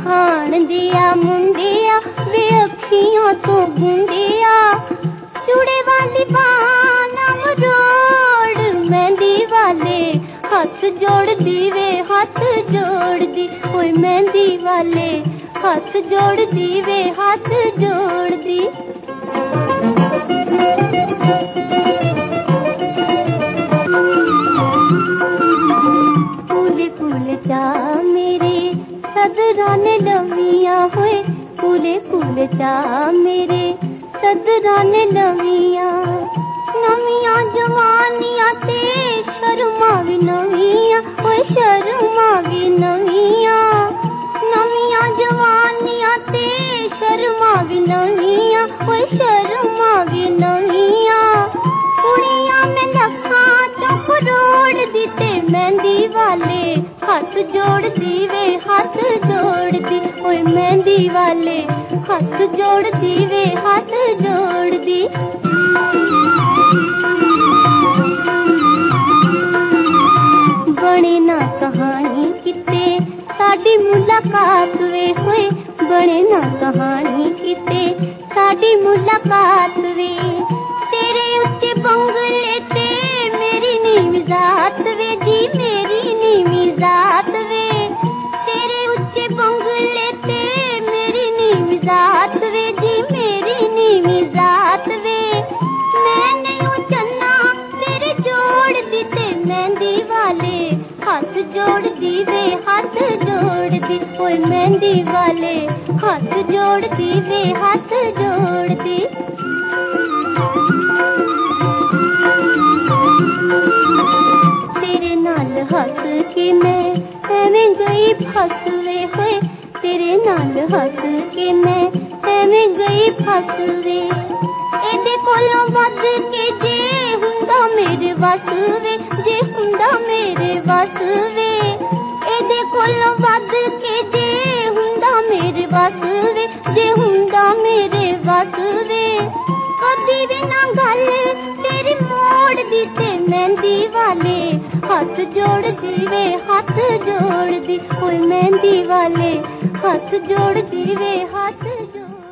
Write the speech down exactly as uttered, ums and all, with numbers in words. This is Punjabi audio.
ਖਾਣ ਦਿਆ ਮੁੰਡਿਆ ਵੇ ਅੱਖੀਆਂ ਤੋਂ ਗੁੰਡਿਆ ਚੂੜੇ ਵਾਲੀ ਬਾਂਹ ਨਾ ਮਰੋੜ ਮਹਿੰਦੀ ਵਾਲੇ ਹੱਥ ਜੋੜਦੀ ਵੇ ਹੱਥ ਜੋੜਦੀ ਓਏ ਮਹਿੰਦੀ ਵਾਲੇ ਹੱਥ ਜੋੜਦੀ ਵੇ ਹੱਥ ਜੋੜਦੀ ਕੂਲੇ ਕੂਲੇ ਚਾ ਮੇਰੇ ਸਦਰਾਂ ਨੇ ਲਵੀਆਂ ਹੋਏ ਕੂਲੇ ਕੂਲੇ ਚਾ ਮੇਰੇ ਸਦਰਾਂ ਨੇ ਲਵੀਆਂ ਨਵੀਆਂ ਜਵਾਨੀਆਂ ਤੇ ਸ਼ਰਮਾਂ ਵੀ ਨਵੀਆਂ ਓਏ ਸ਼ਰਮਾਂ ਵੀ ਨਵੀਆਂ ਨਵੀਆਂ ਜਵਾਨੀਆਂ ਤੇ ਸ਼ਰਮਾਂ ਵੀ ਨਵੀਆਂ ਓਏ ਸ਼ਰਮਾਂ ਵੀ ਨਵੀਆਂ ਕੁੜੀਆਂ ਮੈਂ ਲੱਖਾਂ ਚੋਂ ਕਰੋੜ ਦੀ ਤੇ ਮਹਿੰਦੀ ਵਾਲੇ ਹੱਥ ਜੋੜਦੀ ਵੇ ਹੱਥ ਜੋੜਦੀ ਓਏ ਮਹਿੰਦੀ ਵਾਲੇ ਹੱਥ ਜੋੜਦੀ ਵੇ ਹੱਥ ਜੋੜਦੀ ਬਣੇ ਨਾ ਕਹਾਣੀ ਕਿਤੇ ਸਾਡੀ ਮੁਲਾਕਾਤ ਵੇ ਹੋਏ ਬਣੇ ਨਾ ਕਹਾਣੀ ਕਿਤੇ ਸਾਡੀ ਮੁਲਾਕਾਤ ਵੇ ਤੇਰੇ ਉੱਚੇ ਬੰਗਲੇ ਤੇ ਮੇਰੀ ਨੀਵੀਂ ਜ਼ਾਤ ਵੇ ਜੀ ਮੇਰੀ ਨੀਵੀਂ ਜ਼ਾਤ ਵੇ ਤੇਰੇ ਉੱਚੇ ਬੰਗਲੇ ਤੇ ਮੇਰੀ ਨੀਵੀਂ ਜ਼ਾਤ ਵੇ ਜੀ ਮੇਰੀ ਨੀਵੀਂ ਜ਼ਾਤ ਵੇ ਮੈਂ ਨਹੀਂ ਚੰਨਾ ਤੇਰੇ ਜੋੜਦੀ ਤੇ ਮਹਿੰਦੀ ਵਾਲੇ ਹੱਥ ਜੋੜਦੀ ਵੇ ਹੱਥ ਜੋੜਦੀ ਓਏ ਮਹਿੰਦੀ ਵਾਲੇ ਹੱਥ ਜੋੜਦੀ ਵੇ ਹੱਥ ਜੋੜਦੀ ਤੇਰੇ ਨਾਲ ਹੱਸ ਕੇ ਮੈਂ ਐਵੇਂ ਗਈ ਫਸ ਵੇ ਹੋਏ ਤੇਰੇ ਨਾਲ ਹੱਸ ਕੇ ਮੈਂ ਐਵੇਂ ਗਈ ਫਸ ਵੇ ਇਹਦੇ ਕੋਲੋਂ ਵੱਧ ਕੇ ਜੇ ਹੁੰਦਾ ਮੇਰੇ ਵਸ ਵੇ ਜੇ ਹੁੰਦਾ ਮੇਰੇ ਵਸ ਵੇ ਇਹਦੇ ਕੋਲੋਂ ਵੱਧ ਕੇ ਜੇ ਹੁੰਦਾ ਮੇਰੇ ਵਸ ਵੇ ਜੇ ਹੁੰਦਾ ਮੇਰੇ ਵਸ ਵੇ ਕਦੀ ਵੀ ਨਾ ਗੱਲ ਤੇਰੀ ਮੋੜਦੀ ਤੇ ਮਹਿੰਦੀ ਵਾਲੇ ਹੱਥ ਜੋੜਦੀ ਵੇ ਹੱਥ ਜੋੜਦੀ ਓਏ ਮਹਿੰਦੀ ਵਾਲੇ ਹੱਥ ਜੋੜਦੀ ਵੇ ਹੱਥ ਜੋੜ